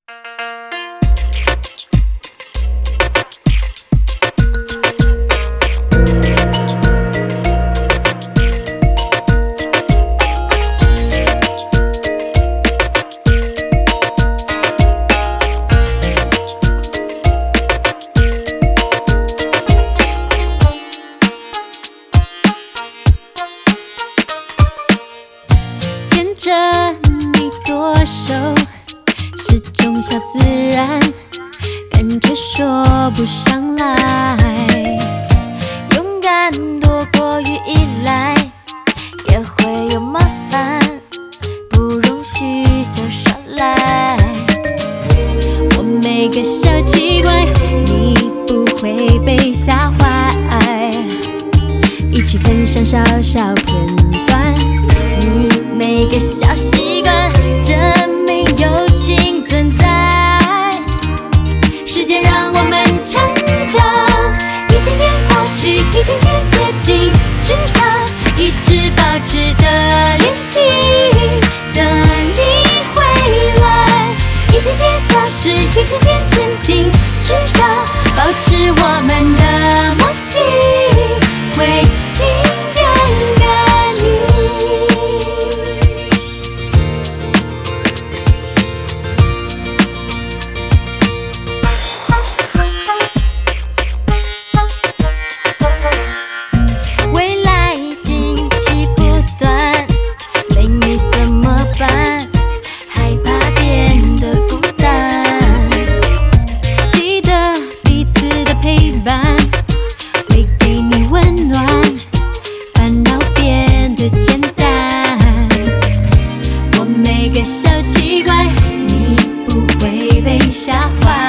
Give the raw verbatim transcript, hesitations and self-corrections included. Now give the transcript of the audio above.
着你左手是种小自然，感觉说不上来，勇敢多过于依赖，也会有麻烦，不容许小耍赖。我每个小奇怪，你不会被吓坏，一起分享小小片段，你每个小习惯证明友情存在。时间让我们成长，一点点过去，一点点接近，只要一直保持着联系，等你回来。一点点消失，一点点前进，只要保持我们的默契，会情点感应。小奇怪，你不会被吓坏。